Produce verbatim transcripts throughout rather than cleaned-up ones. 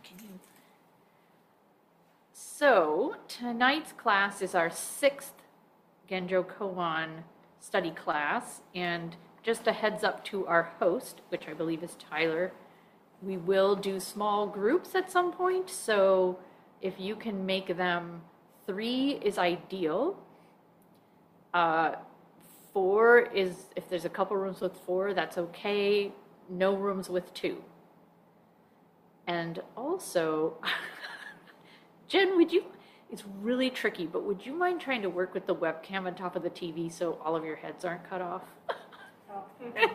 can you? So tonight's class is our sixth Genjo Koan study class, and just a heads up to our host, which I believe is Tyler, we will do small groups at some point, so if you can make them three is ideal. Uh, four is, if there's a couple rooms with four, that's okay. No rooms with two. And also, Jen, would you, it's really tricky, but would you mind trying to work with the webcam on top of the T V so all of your heads aren't cut off? Oh.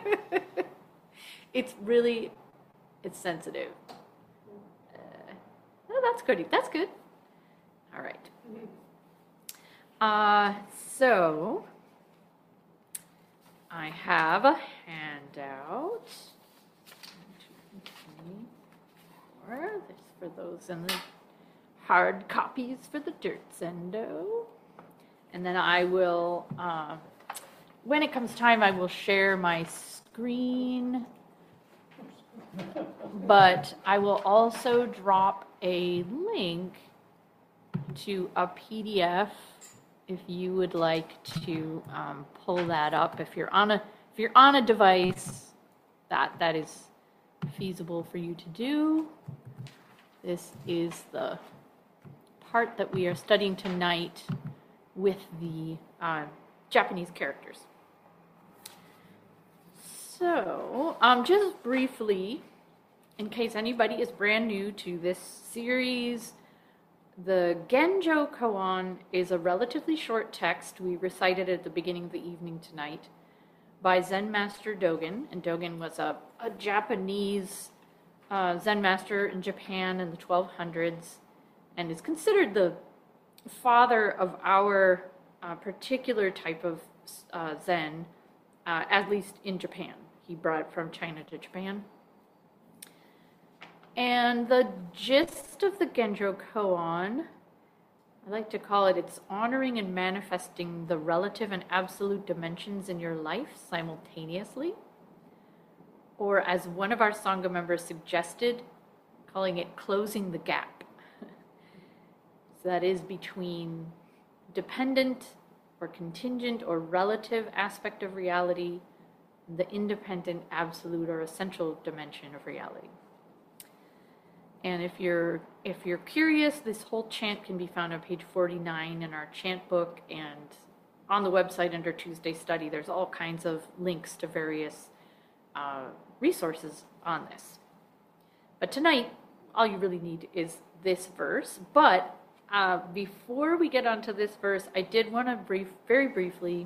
It's really, it's sensitive. Uh, oh, that's good. That's good. All right. Uh, so, I have a handout. One, two, three, four. This for those in the hard copies for the dirt zendo. And then I will, uh, when it comes time, I will share my screen. But I will also drop a link to a P D F if you would like to um, pull that up. If you're on a if you're on a device that that is feasible for you to do. This is the part that we are studying tonight with the uh, Japanese characters. So, um, just briefly, in case anybody is brand new to this series, the Genjo Koan is a relatively short text we recited at the beginning of the evening tonight by Zen Master Dogen. And Dogen was a, a Japanese uh, Zen master in Japan in the twelve hundreds and is considered the father of our uh, particular type of uh, Zen, uh, at least in Japan. He brought it from China to Japan. And the gist of the Genjo Koan, I like to call it, it's honoring and manifesting the relative and absolute dimensions in your life simultaneously. Or as one of our Sangha members suggested, calling it closing the gap. So that is between dependent or contingent or relative aspect of reality, and the independent, absolute, or essential dimension of reality. And if you're if you're curious, this whole chant can be found on page forty-nine in our chant book, and on the website under Tuesday Study, there's all kinds of links to various uh, resources on this. But tonight, all you really need is this verse. But uh, before we get onto this verse, I did want to brief, very briefly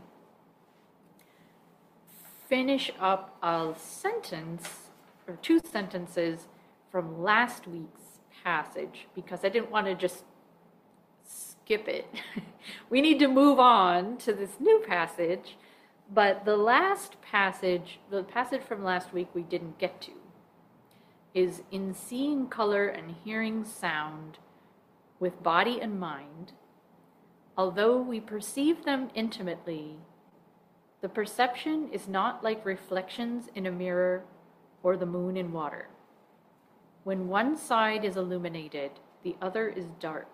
finish up a sentence or two sentences from last week's passage, because I didn't want to just skip it. We need to move on to this new passage, but the last passage, the passage from last week we didn't get to, is in seeing color and hearing sound with body and mind, although we perceive them intimately, the perception is not like reflections in a mirror or the moon in water. When one side is illuminated, the other is dark.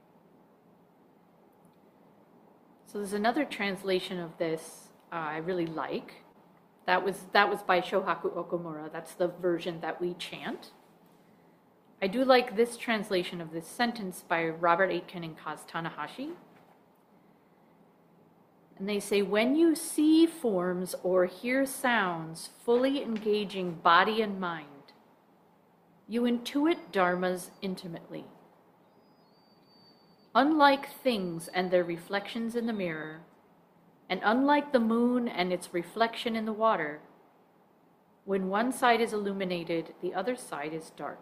So there's another translation of this uh, I really like. That was that was by Shohaku Okumura. That's the version that we chant. I do like this translation of this sentence by Robert Aitken and Kaz Tanahashi. And they say, when you see forms or hear sounds fully engaging body and mind, you intuit dharmas intimately. Unlike things and their reflections in the mirror, and unlike the moon and its reflection in the water, when one side is illuminated, the other side is dark.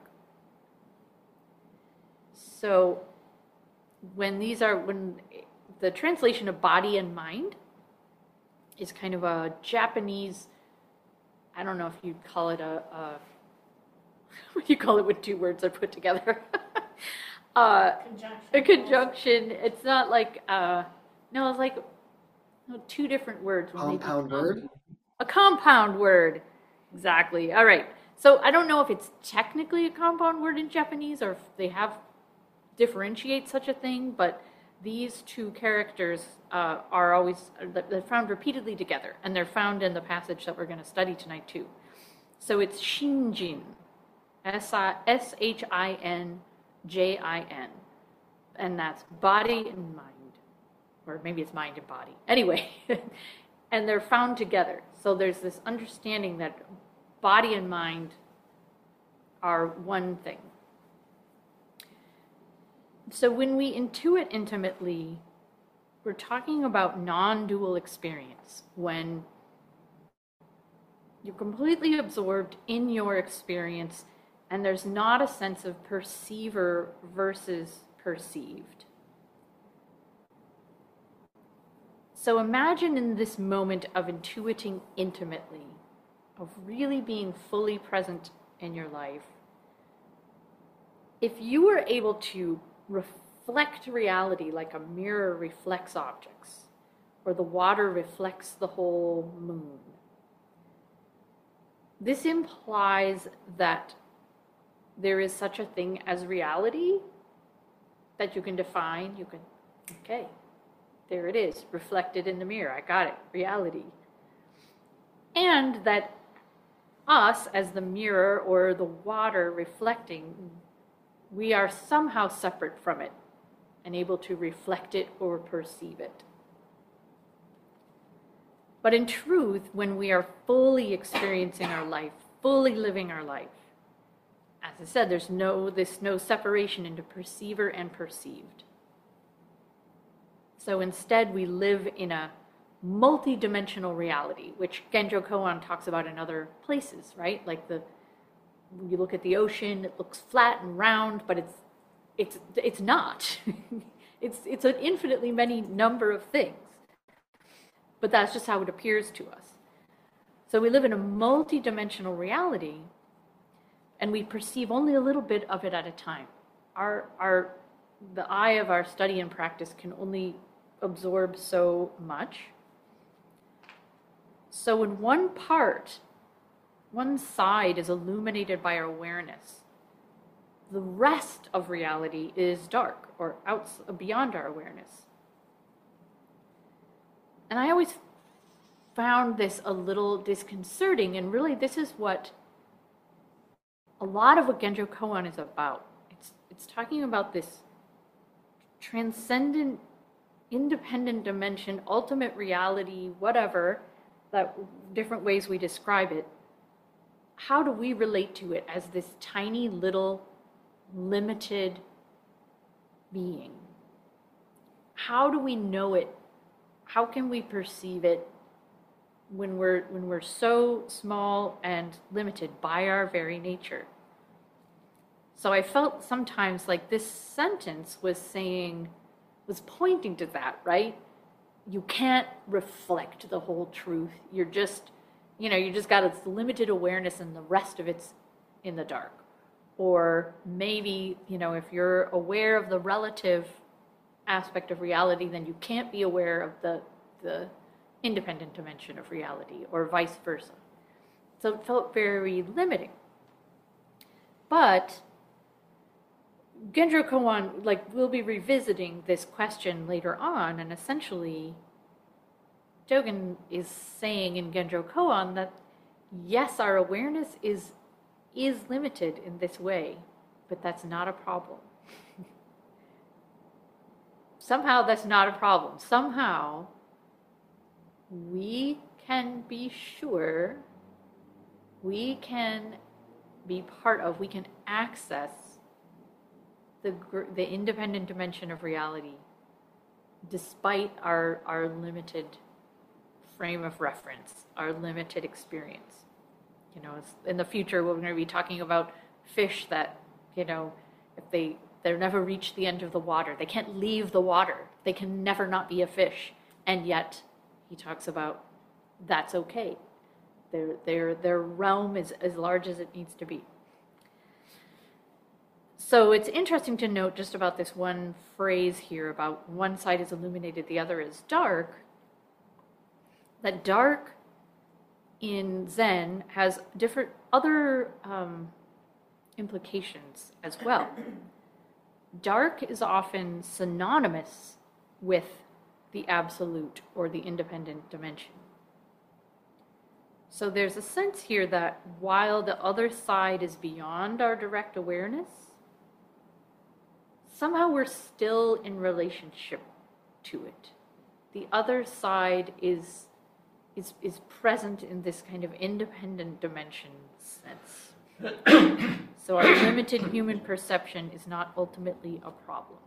So when these are, when the translation of body and mind is kind of a Japanese, I don't know if you'd call it a, a what do you call it with two words I put together? uh, Conjunction. a conjunction. It's not like, uh, no, it's like no, two different words. when they Compound become- word? A compound word. Exactly. All right. So I don't know if it's technically a compound word in Japanese or if they have differentiate such a thing, but these two characters uh, are always, they're found repeatedly together, and they're found in the passage that we're going to study tonight too. So it's Shinjin, S H I N J I N, and that's body and mind, or maybe it's mind and body. Anyway, and they're found together. So there's this understanding that body and mind are one thing. So when we intuit intimately, we're talking about non-dual experience, when you're completely absorbed in your experience and there's not a sense of perceiver versus perceived. So imagine in this moment of intuiting intimately, of really being fully present in your life, if you were able to reflect reality like a mirror reflects objects, or the water reflects the whole moon. This implies that there is such a thing as reality that you can define. You can, okay, there it is, reflected in the mirror. I got it, reality. And that us as the mirror or the water reflecting, we are somehow separate from it and able to reflect it or perceive it. But in truth, when we are fully experiencing our life, fully living our life, as I said, there's no, this no separation into perceiver and perceived. So instead, we live in a multi-dimensional reality, which Genjo Koan talks about in other places, right? Like the when you look at the ocean, it looks flat and round, but it's it's it's not. it's it's an infinitely many number of things. But that's just how it appears to us. So we live in a multi-dimensional reality, and we perceive only a little bit of it at a time. Our our the eye of our study and practice can only absorb so much. So when one part, one side is illuminated by our awareness, the rest of reality is dark or out beyond our awareness. And I always found this a little disconcerting, and really this is what a lot of what Genjo Koan is about. It's it's talking about this transcendent, independent dimension, ultimate reality, whatever, that different ways we describe it. How do we relate to it as this tiny little limited being? How do we know it? How can we perceive it when we're when we're so small and limited by our very nature? So I felt sometimes like this sentence was saying, was pointing to that, right? You can't reflect the whole truth. You're just, you know, you just got this limited awareness and the rest of it's in the dark. Or maybe, you know, if you're aware of the relative aspect of reality, then you can't be aware of the, the independent dimension of reality, or vice versa. So it felt very limiting. But Genjo Koan, like, we'll be revisiting this question later on, and essentially Dogen is saying in Genjo Koan that yes, our awareness is is limited in this way, but that's not a problem. Somehow that's not a problem. Somehow we can be sure, we can be part of, we can access the the independent dimension of reality despite our, our limited frame of reference, our limited experience. You know, in the future, we're going to be talking about fish that, you know, if they, they'll never reach the end of the water. They can't leave the water. They can never not be a fish. And yet, he talks about that's okay. Their, their, their realm is as large as it needs to be. So it's interesting to note just about this one phrase here about one side is illuminated, the other is dark. That dark in Zen has different other um, implications as well. Dark is often synonymous with the absolute or the independent dimension. So there's a sense here that while the other side is beyond our direct awareness, somehow we're still in relationship to it. The other side is, is, is present in this kind of independent dimension sense. So our limited human perception is not ultimately a problem.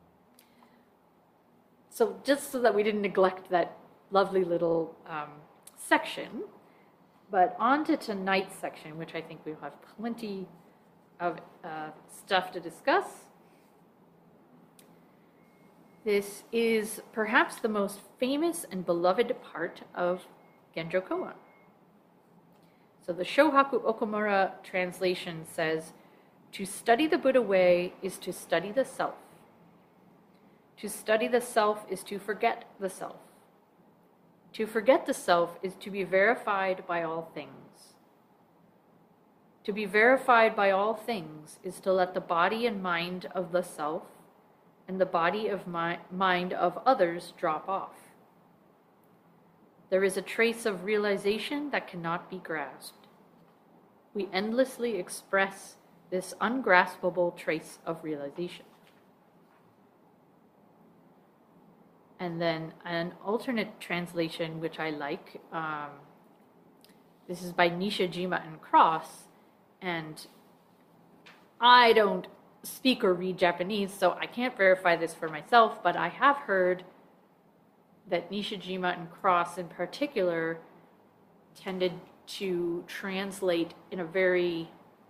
So just so that we didn't neglect that lovely little um, section, but on to tonight's section, which I think we'll have plenty of uh, stuff to discuss. This is perhaps the most famous and beloved part of Genjo Koan. So the Shohaku Okumura translation says, "To study the Buddha way is to study the self. To study the self is to forget the self. To forget the self is to be verified by all things. To be verified by all things is to let the body and mind of the self and the body of mi- mind of others drop off. There is a trace of realization that cannot be grasped. We endlessly express this ungraspable trace of realization." And then an alternate translation, which I like, um, this is by Nishijima and Cross, and I don't speak or read Japanese, so I can't verify this for myself, but I have heard that Nishijima and Cross in particular tended to translate in a very,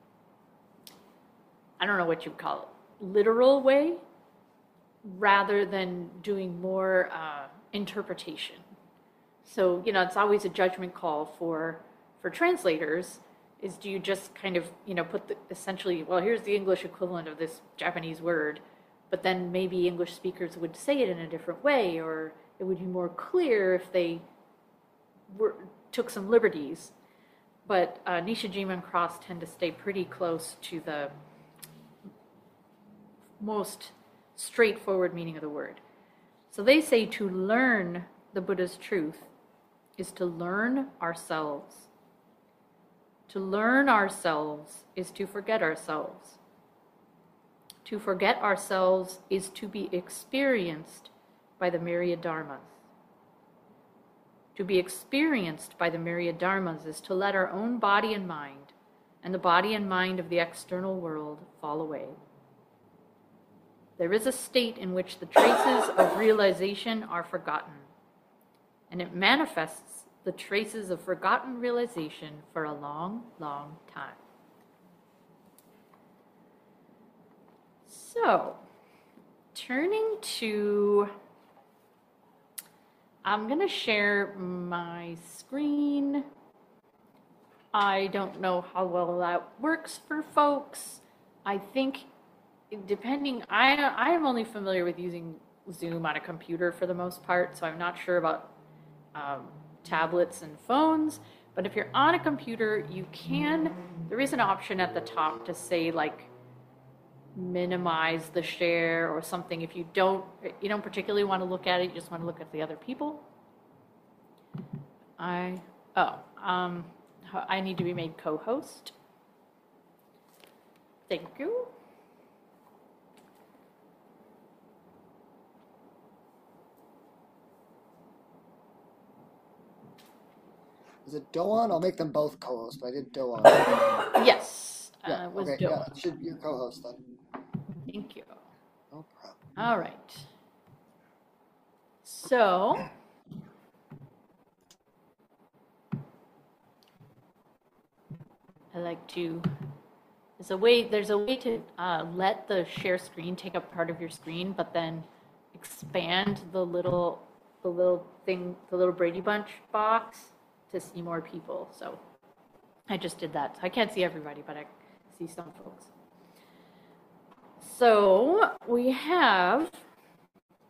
I don't know what you'd call it, literal way, rather than doing more uh, interpretation. So, you know, it's always a judgment call for for translators, is do you just kind of, you know, put the, essentially, well, here's the English equivalent of this Japanese word, but then maybe English speakers would say it in a different way, or it would be more clear if they were, took some liberties. But uh, Nishijima and Cross tend to stay pretty close to the most straightforward meaning of the word. So they say to learn the Buddha's truth is to learn ourselves. To learn ourselves is to forget ourselves. To forget ourselves is to be experienced by the myriad dharmas. To be experienced by the myriad dharmas is to let our own body and mind, and the body and mind of the external world, fall away. There is a state in which the traces of realization are forgotten, and it manifests the traces of forgotten realization for a long, long time. So, turning to, I'm going to share my screen. I don't know how well that works for folks. I think depending, I I am only familiar with using Zoom on a computer for the most part, so I'm not sure about um, tablets and phones. But if you're on a computer, you can, there is an option at the top to say like minimize the share or something. If you don't, you don't particularly want to look at it, you just want to look at the other people. I, oh, um, I need to be made co-host. Thank you. Is it Doan? I'll make them both co-hosts, but I did Doan. Yes, yeah, uh, it was okay, Doan. Yeah, should be your co-host then. Thank you. No problem. All right. So, I like to, there's a way, there's a way to uh, let the share screen take up part of your screen, but then expand the little, the little thing, the little Brady Bunch box to see more people. So I just did that. I can't see everybody, but I see some folks. So we have,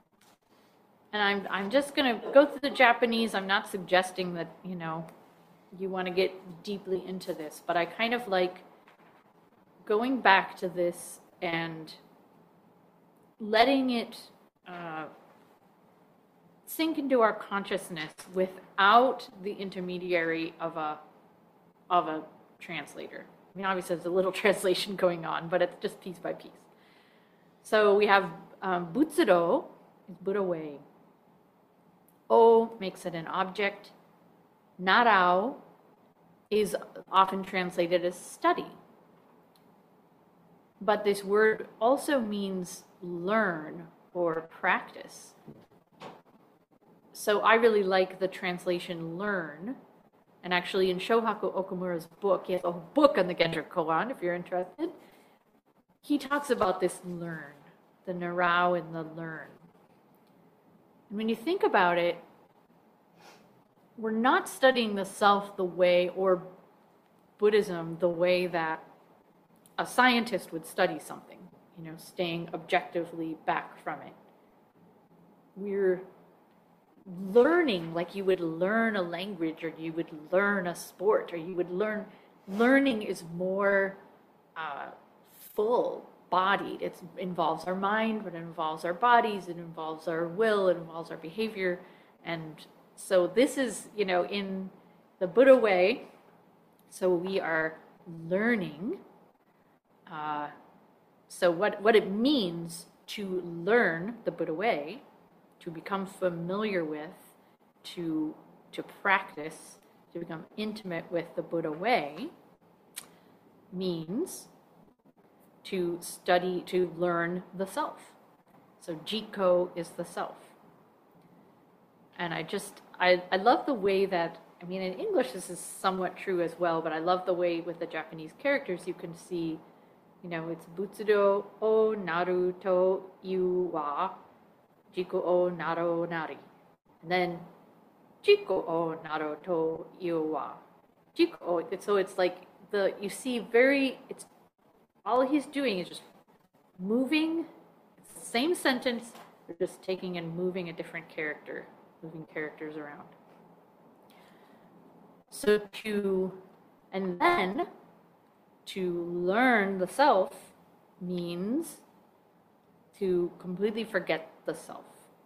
and I'm I'm just gonna go through the Japanese. I'm not suggesting that, you know, you want to get deeply into this, but I kind of like going back to this and letting it uh, sink into our consciousness without the intermediary of a of a translator. I mean, obviously there's a little translation going on, but it's just piece by piece. So we have um, Butsudo is Buddha way. O makes it an object. Narao is often translated as study. But this word also means learn or practice. So I really like the translation learn. And actually in Shohaku Okumura's book, he has a book on the Genjo Koan, if you're interested. He talks about this learn, the narao and the learn. And when you think about it, we're not studying the self the way, or Buddhism the way that a scientist would study something, you know, staying objectively back from it. We're learning like you would learn a language, or you would learn a sport, or you would learn, learning is more uh, full-bodied. It involves our mind, but it involves our bodies, it involves our will, it involves our behavior. And so this is, you know, in the Buddha way, so we are learning. Uh, so what, what it means to learn the Buddha way, to become familiar with, to, to practice, to become intimate with the Buddha way, means to study, to learn the self. So Jiko is the self. And I just, I, I love the way that, I mean, in English this is somewhat true as well, but I love the way with the Japanese characters you can see, you know, it's Butsudo o naru to iu wa Jiko o naro nari. And then Jiko o naro to iu wa. Jiko o, so it's like the, you see very, it's, all he's doing is just moving, it's the same sentence, they're just taking and moving a different character, moving characters around. So to, and then to learn the self means to completely forget the self.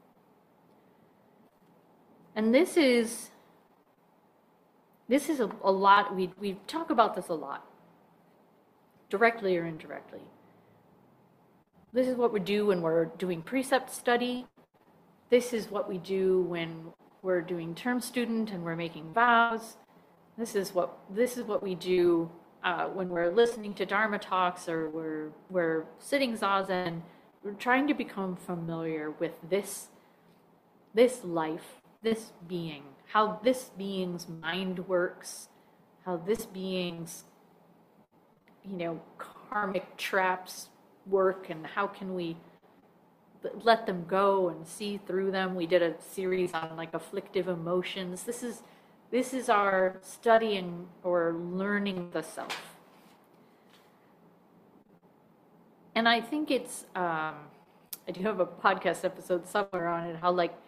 And this is, this is a, a lot, we, we talk about this a lot, directly or indirectly. This is what we do when we're doing precept study. This is what we do when we're doing term student and we're making vows. This is what, this is what we do uh, when we're listening to Dharma talks, or we're, we're sitting zazen. We're trying to become familiar with this, this life, this being, how this being's mind works, how this being's, you know, karmic traps work, and how can we let them go and see through them. We did a series on like afflictive emotions. This is, this is our studying or learning the self. And I think it's, um, I do have a podcast episode somewhere on it, how like,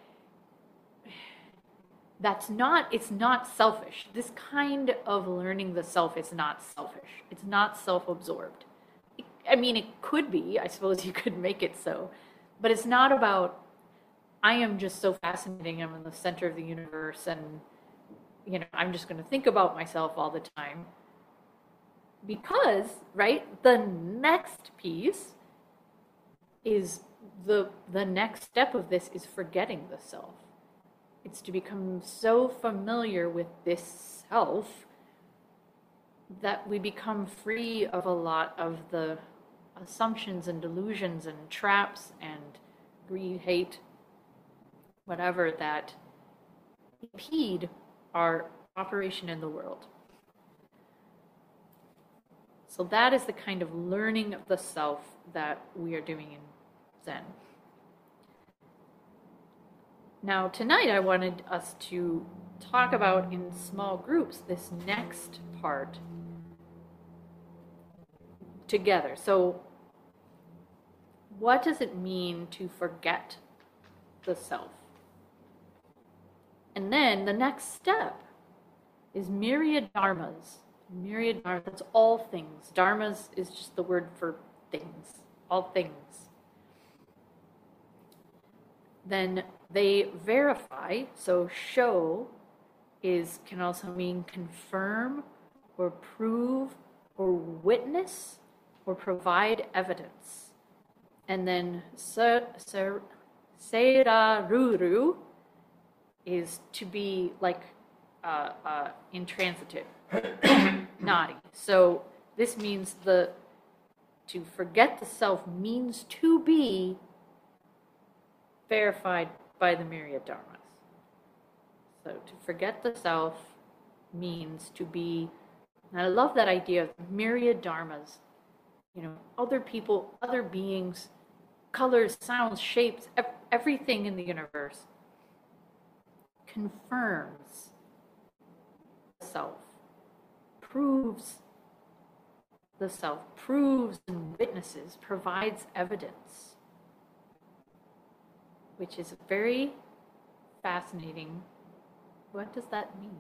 that's not, it's not selfish. This kind of learning the self is not selfish. It's not self-absorbed. I mean, it could be, I suppose you could make it so, but it's not about, I am just so fascinating, I'm in the center of the universe, and, you know, I'm just going to think about myself all the time. Because, right, the next piece is, the, the next step of this is forgetting the self. It's to become so familiar with this self that we become free of a lot of the assumptions and delusions and traps and greed, hate, whatever, that impede our operation in the world. So that is the kind of learning of the self that we are doing in Zen. Now, tonight I wanted us to talk about in small groups this next part together. So, what does it mean to forget the self? And then the next step is myriad dharmas. Myriad dharmas, that's all things. Dharmas is just the word for things, all things. Then they verify, so show is can also mean confirm or prove or witness or provide evidence. And then ser, ser, seraruru is to be like uh, uh, intransitive, naughty. So this means the to forget the self means to be verified by the myriad dharmas. So to forget the self means to be, and I love that idea of myriad dharmas, you know, other people, other beings, colors, sounds, shapes, everything in the universe confirms the self, proves the self, proves and witnesses, provides evidence, which is very fascinating. What does that mean?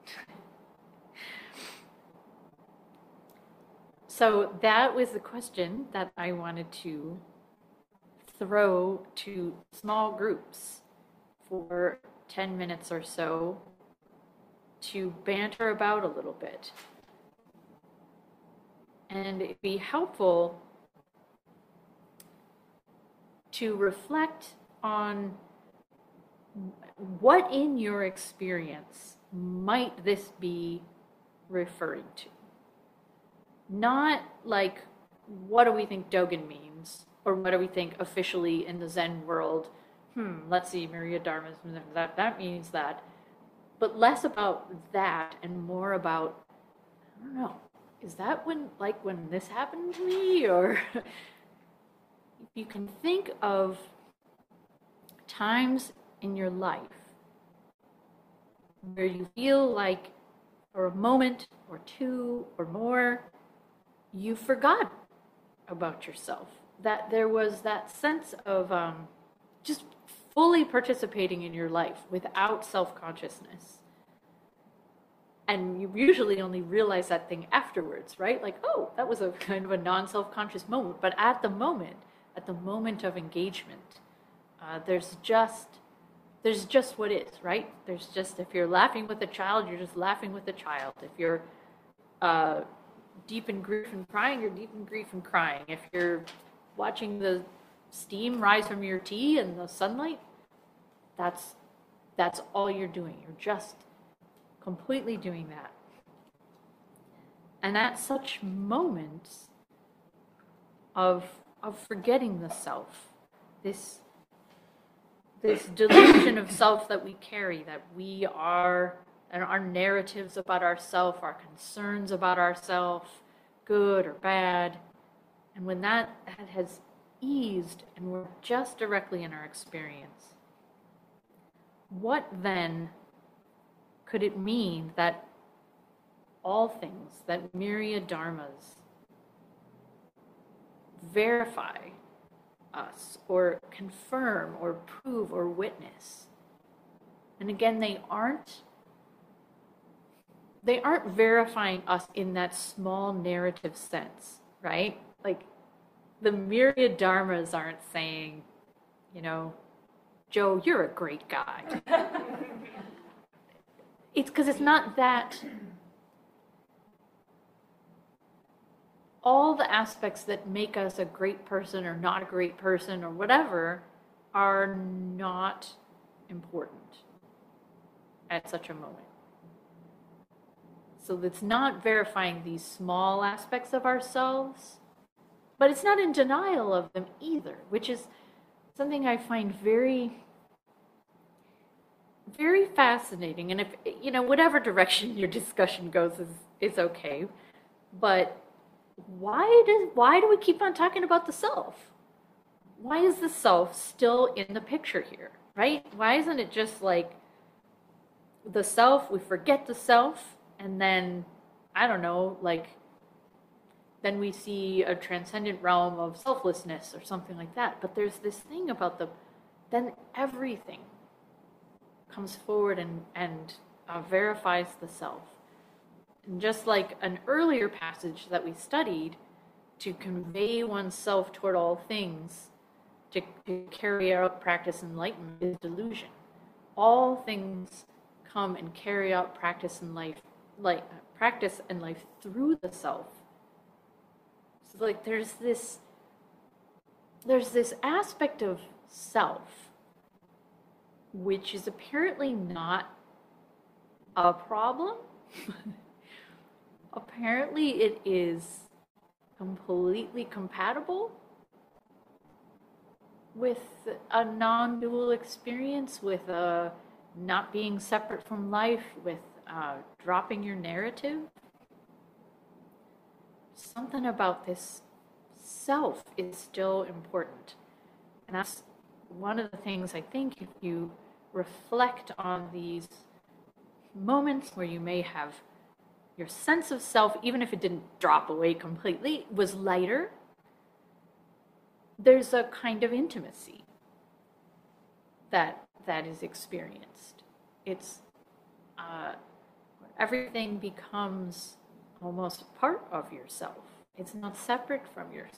So that was the question that I wanted to throw to small groups for ten minutes or so to banter about a little bit. And it'd be helpful to reflect on what in your experience might this be referring to. Not like, what do we think Dogen means? Or what do we think officially in the Zen world? Hmm, let's see, myriad dharmas, that, that means that. But less about that and more about, I don't know, is that when, like when this happened to me? Or you can think of times in your life where you feel like for a moment or two or more, you forgot about yourself. That there was that sense of um, just fully participating in your life without self-consciousness. And you usually only realize that thing afterwards, right? Like, oh, that was a kind of a non-self-conscious moment. But at the moment, at the moment of engagement, uh, there's just there's just what is, right? There's just, if you're laughing with a child, you're just laughing with a child. If you're uh, deep in grief and crying, you're deep in grief and crying. If you're watching the steam rise from your tea in the sunlight, that's that's all you're doing. You're just completely doing that. And at such moments of of forgetting the self, this this delusion of self that we carry, that we are, and our narratives about ourself, our concerns about ourself, good or bad, and when that, that has eased and we're just directly in our experience, what then could it mean that all things, that myriad dharmas, verify us or confirm or prove or witness? And again, they aren't they aren't verifying us in that small narrative sense, right? Like the myriad dharmas aren't saying, you know, Joe, you're a great guy. It's because it's not that. All the aspects that make us a great person or not a great person or whatever are not important at such a moment. So it's not verifying these small aspects of ourselves, but it's not in denial of them either, which is something I find very, very fascinating. And if, you know, whatever direction your discussion goes is, is okay, but Why does why do we keep on talking about the self? Why is the self still in the picture here, right? Why isn't it just like the self, we forget the self, and then, I don't know, like, then we see a transcendent realm of selflessness or something like that. But there's this thing about the, then everything comes forward and, and uh, verifies the self. And just like an earlier passage that we studied, to convey oneself toward all things, to, to carry out practice enlightenment is delusion. All things come and carry out practice in life, like practice and life through the self. So like there's this there's this aspect of self which is apparently not a problem. Apparently it is completely compatible with a non-dual experience, with a not being separate from life, with uh, dropping your narrative. Something about this self is still important. And that's one of the things I think, if you reflect on these moments where you may have your sense of self, even if it didn't drop away completely, was lighter, there's a kind of intimacy that that is experienced. It's uh, everything becomes almost a part of yourself. It's not separate from yourself.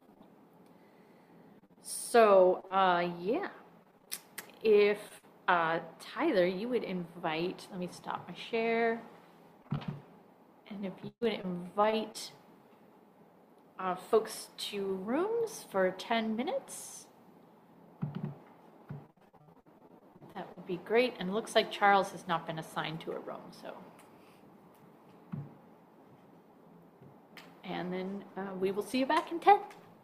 So, uh, yeah, if uh, Tyler, you would invite, let me stop my share, and if you would invite uh, folks to rooms for ten minutes, that would be great. And it looks like Charles has not been assigned to a room, so. And then uh, we will see you back in ten.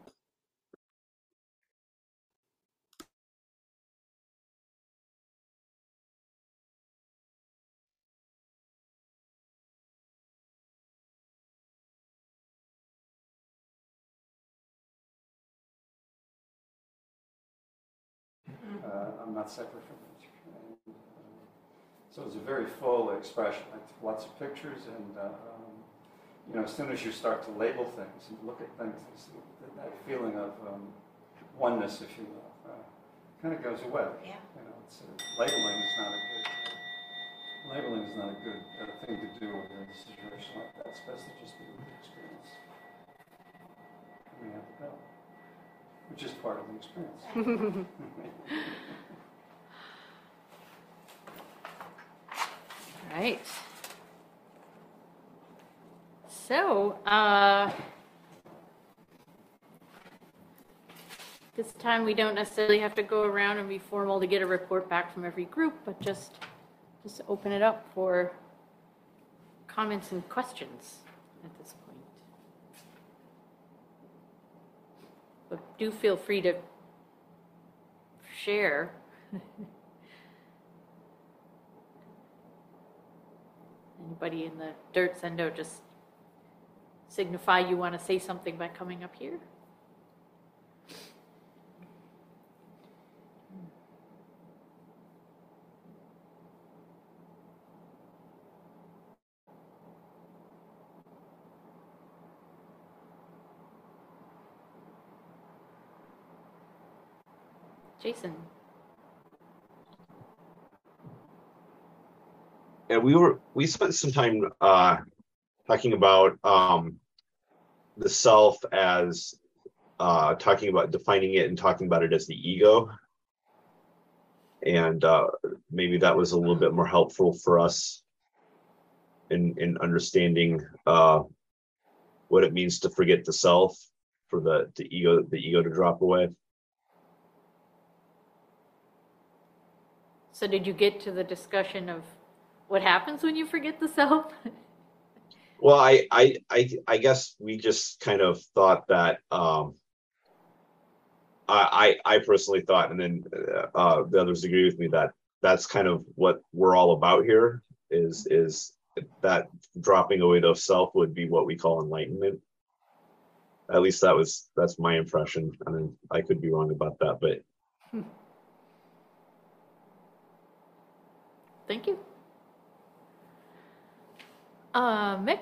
Uh, I'm not separate from it. And, uh, so it's a very full expression. I took lots of pictures, and uh, um, you know, as soon as you start to label things and look at things, that feeling of um, oneness, if you will, uh, kind of goes away. Yeah. You know, it's, uh, labeling is not a good uh, labeling is not a good uh, thing to do in a situation like that. It's best to just be with the experience. And we have to go, which is part of the experience. Right. So, uh, this time we don't necessarily have to go around and be formal to get a report back from every group, but just, just open it up for comments and questions at this point. But do feel free to share. Anybody in the dirt sendo, just signify you want to say something by coming up here. Jason. Yeah, we were we spent some time uh, talking about um, the self as uh, talking about defining it and talking about it as the ego, and uh, maybe that was a little bit more helpful for us in in understanding uh, what it means to forget the self, for the the ego the ego to drop away. So did you get to the discussion of what happens when you forget the self? Well, I, I, I, I guess we just kind of thought that um, I, I personally thought, and then uh, the others agree with me, that that's kind of what we're all about here. Is is that dropping away of self would be what we call enlightenment. At least that was that's my impression. I mean, I could be wrong about that, but. Thank you. Uh, Mick?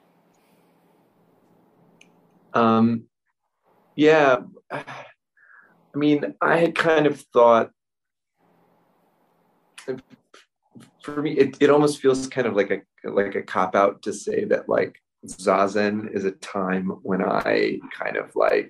Um, yeah, I mean, I had kind of thought, for me, it, it almost feels kind of like a, like a cop out to say that like Zazen is a time when I kind of like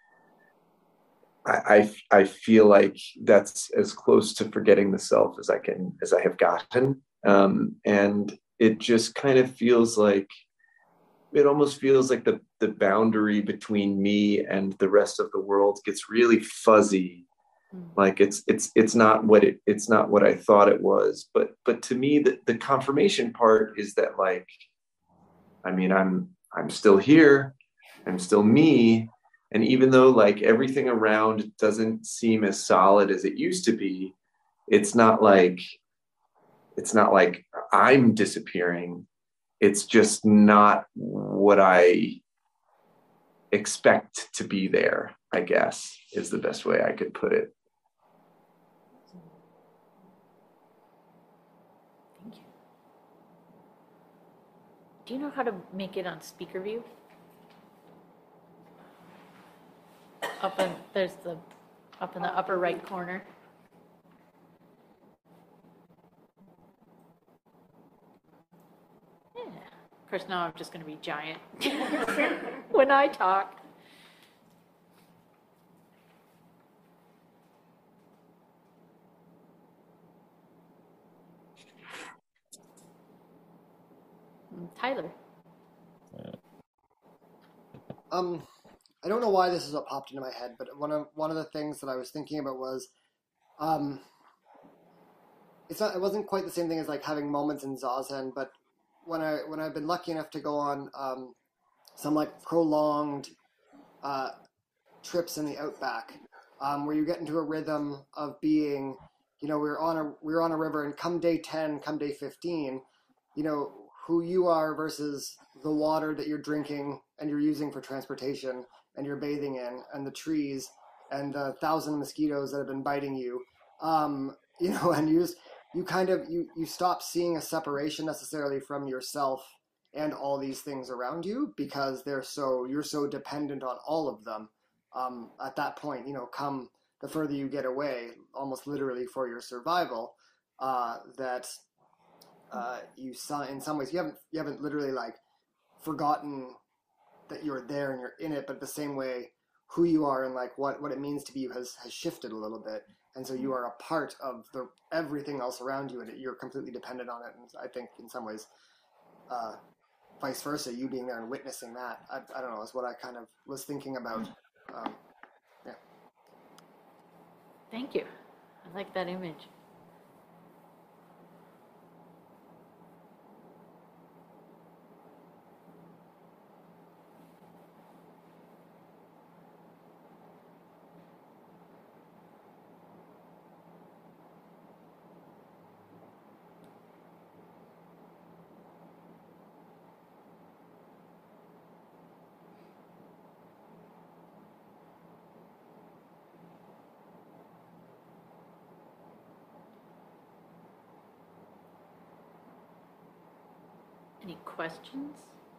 I, I I feel like that's as close to forgetting the self as I can as I have gotten, um, and it just kind of feels like it almost feels like the the boundary between me and the rest of the world gets really fuzzy. Like it's it's it's not what it it's not what I thought it was. But but to me, the, the confirmation part is that like, I mean, I'm I'm still here, I'm still me. And even though like everything around doesn't seem as solid as it used to be, it's not like it's not like I'm disappearing. It's just not what I expect to be there, I guess, is the best way I could put it. Thank you. Do you know how to make it on speaker view? Up in, there's the, up in the upper right corner. Yeah. Of course, now I'm just going to be giant when I talk. Tyler. Um, I don't know why this is what popped into my head, but one of one of the things that I was thinking about was, um, it's not. It wasn't quite the same thing as like having moments in Zazen, but when I when I've been lucky enough to go on um, some like prolonged uh, trips in the outback, um, where you get into a rhythm of being, you know, we're on a we're on a river, and come day ten, come day fifteen, you know, who you are versus the water that you're drinking and you're using for transportation and you're bathing in, and the trees and the thousand mosquitoes that have been biting you, um, you know, and you just, you kind of, you, you stop seeing a separation necessarily from yourself and all these things around you, because they're so, you're so dependent on all of them. Um, at that point, you know, come the further you get away, almost literally for your survival, uh, that uh, you saw in some ways, you haven't, you haven't literally like forgotten that you're there and you're in it, but the same way who you are and like what, what it means to be you has, has shifted a little bit. And so you are a part of the everything else around you, and you're completely dependent on it. And I think in some ways, uh, vice versa, you being there and witnessing that, I, I don't know, is what I kind of was thinking about. Um, yeah. Thank you. I like that image. Any questions?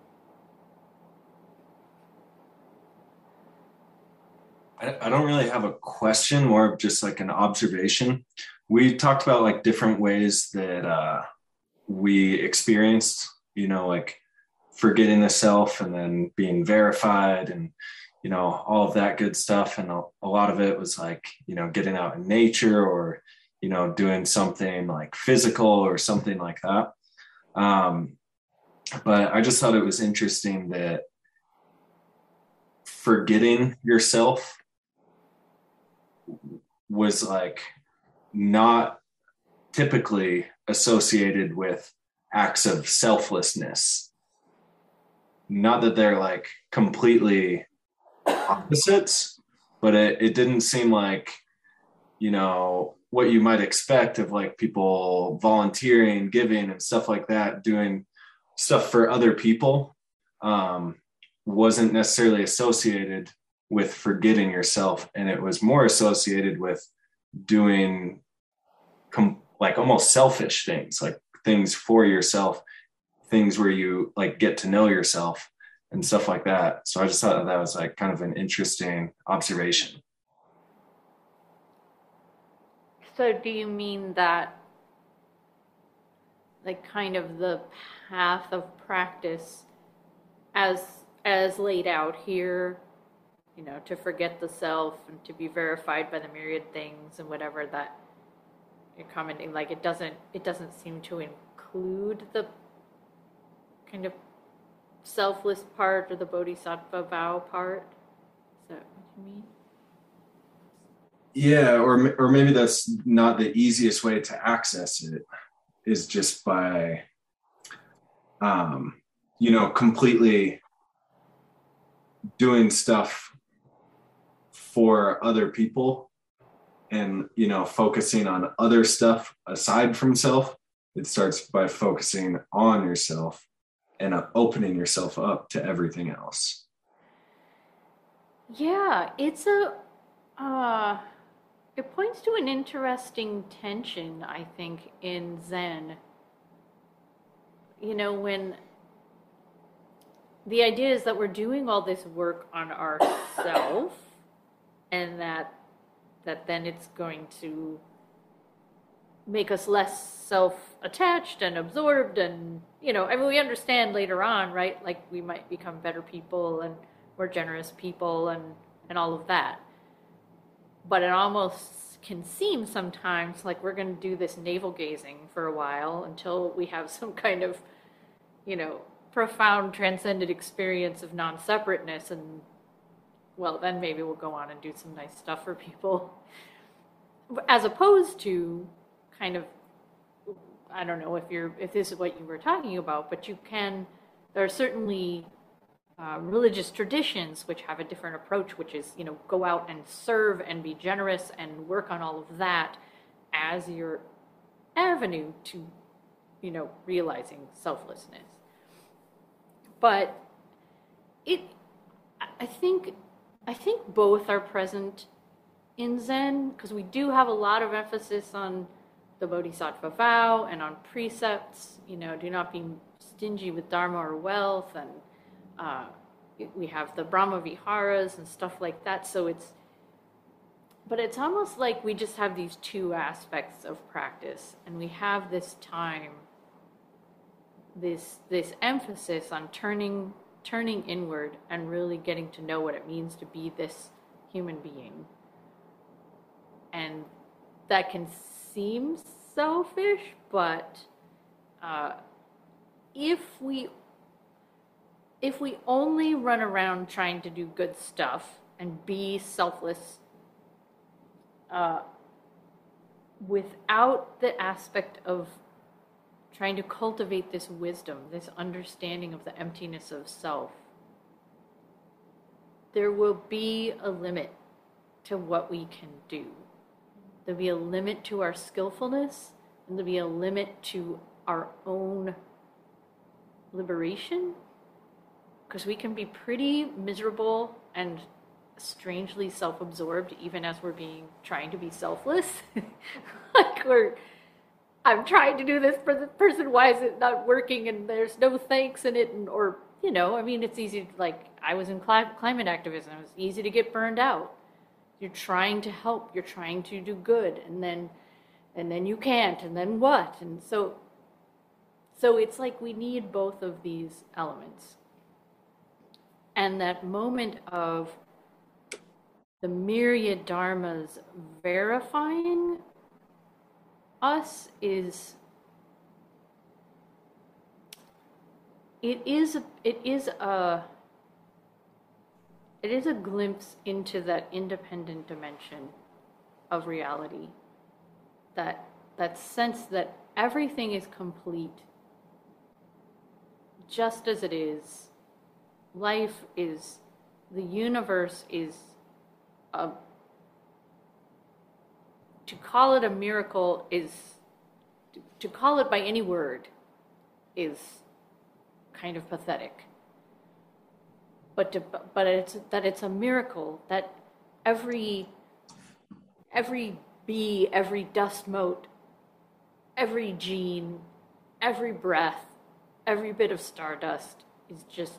I, I don't really have a question, more of just like an observation. We talked about like different ways that uh, we experienced, you know, like forgetting the self and then being verified and, you know, all of that good stuff. And a, a lot of it was like, you know, getting out in nature or, you know, doing something like physical or something like that. Um, but I just thought it was interesting that forgetting yourself was like not typically associated with acts of selflessness. Not that they're like completely opposites, but it, it didn't seem like, you know, what you might expect of like people volunteering, giving and stuff like that, doing stuff for other people, um, wasn't necessarily associated with forgetting yourself. And it was more associated with doing com- like almost selfish things, like things for yourself, things where you like get to know yourself and stuff like that. So I just thought that was like kind of an interesting observation. So do you mean that like kind of the path of practice as as laid out here, you know, to forget the self and to be verified by the myriad things and whatever that you're commenting, like it doesn't it doesn't seem to include the kind of selfless part or the bodhisattva vow part. Is that what you mean? Yeah, or or maybe that's not the easiest way to access it, is just by um you know completely doing stuff for other people and you know focusing on other stuff aside from self. It starts by focusing on yourself and uh, opening yourself up to everything else. Yeah, it's a uh it points to an interesting tension, I think, in Zen. You know, when the idea is that we're doing all this work on ourself, and that that then it's going to make us less self-attached and absorbed, and you know, I mean, we understand later on, right? Like we might become better people and more generous people and and all of that. But it almost can seem sometimes like we're going to do this navel gazing for a while until we have some kind of, you know, profound transcendent experience of non-separateness, and well, then maybe we'll go on and do some nice stuff for people, as opposed to kind of, I don't know if you're if this is what you were talking about, but you can, there are certainly uh, religious traditions which have a different approach, which is, you know, go out and serve and be generous and work on all of that as your avenue to, you know, realizing selflessness. But it, I think, I think both are present in Zen, because we do have a lot of emphasis on the Bodhisattva vow and on precepts. You know, do not be stingy with dharma or wealth, and uh, we have the Brahma Viharas and stuff like that. So it's, but it's almost like we just have these two aspects of practice, and we have this time, this this emphasis on turning turning inward and really getting to know what it means to be this human being. And that can seem selfish, but uh, if we if we only run around trying to do good stuff and be selfless uh, without the aspect of trying to cultivate this wisdom, this understanding of the emptiness of self, there will be a limit to what we can do. There'll be a limit to our skillfulness, and there'll be a limit to our own liberation, because we can be pretty miserable and strangely self-absorbed even as we're being trying to be selfless. Like we're I'm trying to do this for the person, why is it not working, and there's no thanks in it, and or you know, I mean, it's easy to, like, I was in cli- climate activism, it was easy to get burned out. You're trying to help, you're trying to do good, and then and then you can't, and then what? And so so it's like we need both of these elements. And that moment of the myriad dharmas verifying us is it is a, it is a it is a glimpse into that independent dimension of reality, that that sense that everything is complete just as it is. Life is, the universe is a, to call it a miracle is, to, to call it by any word is kind of pathetic. But to, but it's that it's a miracle that every every bee, every dust mote, every gene, every breath, every bit of stardust is just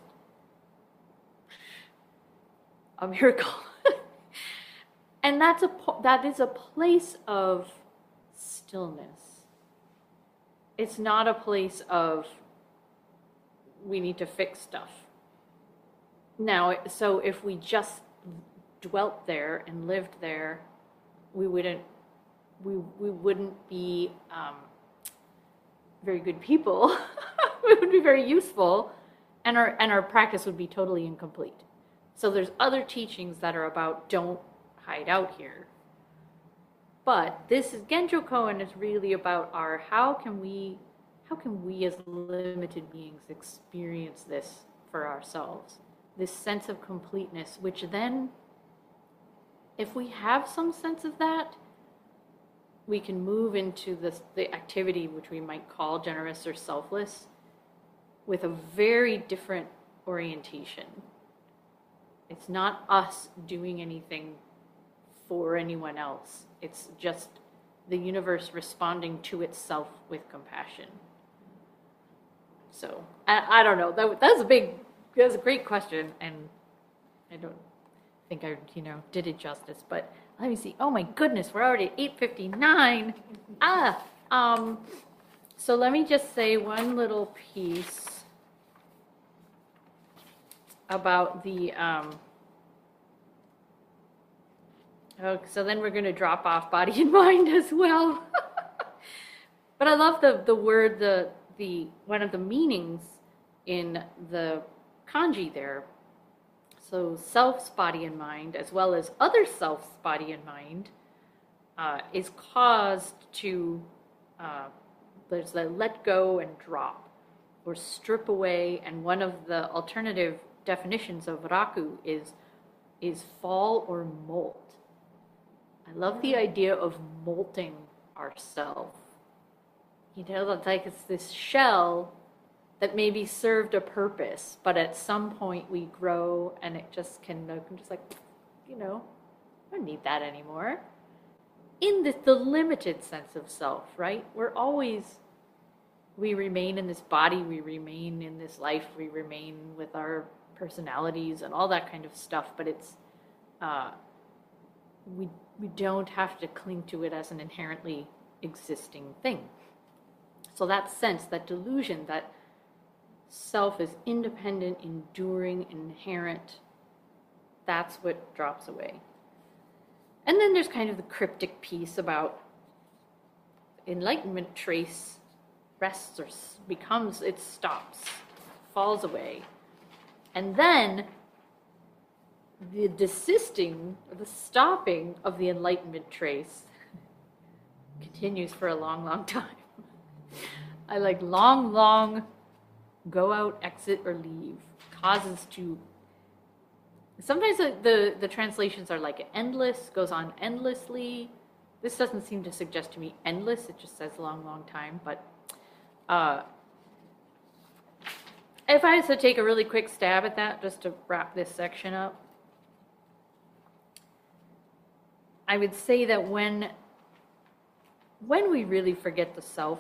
a miracle. And that's a that is a place of stillness. it's not a place of we need to fix stuff. Now, so if we just dwelt there and lived there, we wouldn't we we wouldn't be um, very good people. We would be very useful, and our and our practice would be totally incomplete. So there's other teachings that are about don't hide out here. But this is Genjo Koan is really about our how can we how can we as limited beings experience this for ourselves, this sense of completeness, which then, if we have some sense of that, we can move into this, the activity which we might call generous or selfless, with a very different orientation. It's not us doing anything for anyone else. It's just the universe responding to itself with compassion. So, I, I don't know. That, that's a big, that's a great question, and I don't think I, you know, did it justice. But let me see. Oh my goodness, we're already at eight fifty-nine. Ah, um, so let me just say one little piece about the, um, oh, so then we're going to drop off body and mind as well. But I love the, the word, the, the, one of the meanings in the kanji there. So self's body and mind, as well as other self's body and mind, uh, is caused to, uh, there's the let go and drop, or strip away, and one of the alternative definitions of raku is is fall or molt. I love the idea of molting ourselves. You know, that's like it's this shell that maybe served a purpose, but at some point we grow and it just can, I'm just like, you know, I don't need that anymore. In the, the limited sense of self, right? We're always, we remain in this body, we remain in this life, we remain with our personalities and all that kind of stuff, but it's, uh, we, we don't have to cling to it as an inherently existing thing. So that sense, that delusion that self is independent, enduring, inherent, that's what drops away. And then there's kind of the cryptic piece about enlightenment trace rests or becomes, it stops, falls away. And then the desisting, the stopping of the enlightenment trace continues for a long, long time. I like long, long go out, exit, or leave. Causes to... Sometimes the, the, the translations are like endless, goes on endlessly. This doesn't seem to suggest to me endless. It just says long, long time. But uh, if I had to take a really quick stab at that, just to wrap this section up, I would say that when, when we really forget the self,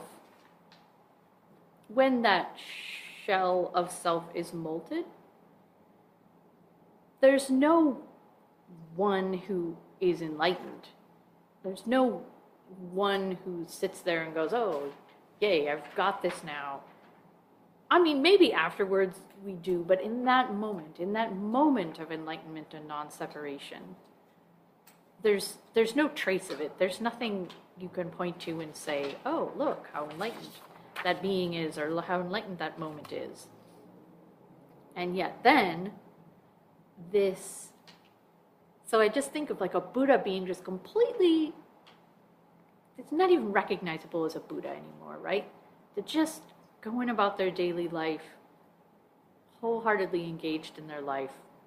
when that shell of self is molted, there's no one who is enlightened. There's no one who sits there and goes, oh, yay, I've got this now. I mean, maybe afterwards we do, but in that moment, in that moment of enlightenment and non-separation, there's there's no trace of it. There's nothing you can point to and say, oh, look, how enlightened that being is, or how enlightened that moment is. And yet then, this, so I just think of like a Buddha being just completely, it's not even recognizable as a Buddha anymore, right? They're just going about their daily life, wholeheartedly engaged in their life.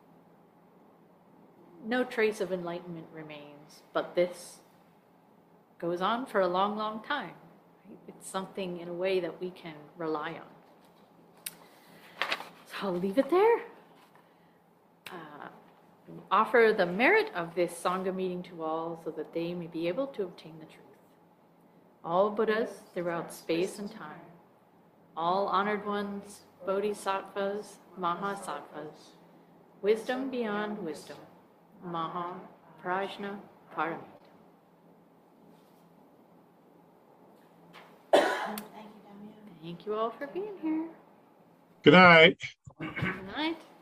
No trace of enlightenment remains, but this goes on for a long, long time. It's something in a way that we can rely on. So I'll leave it there. Uh, offer the merit of this Sangha meeting to all so that they may be able to obtain the truth. All Buddhas throughout space and time, all honored ones, bodhisattvas, mahasattvas, wisdom beyond wisdom, maha, prajna, paramita. Thank you, Damya. Thank you all for being here. Good night. Good night.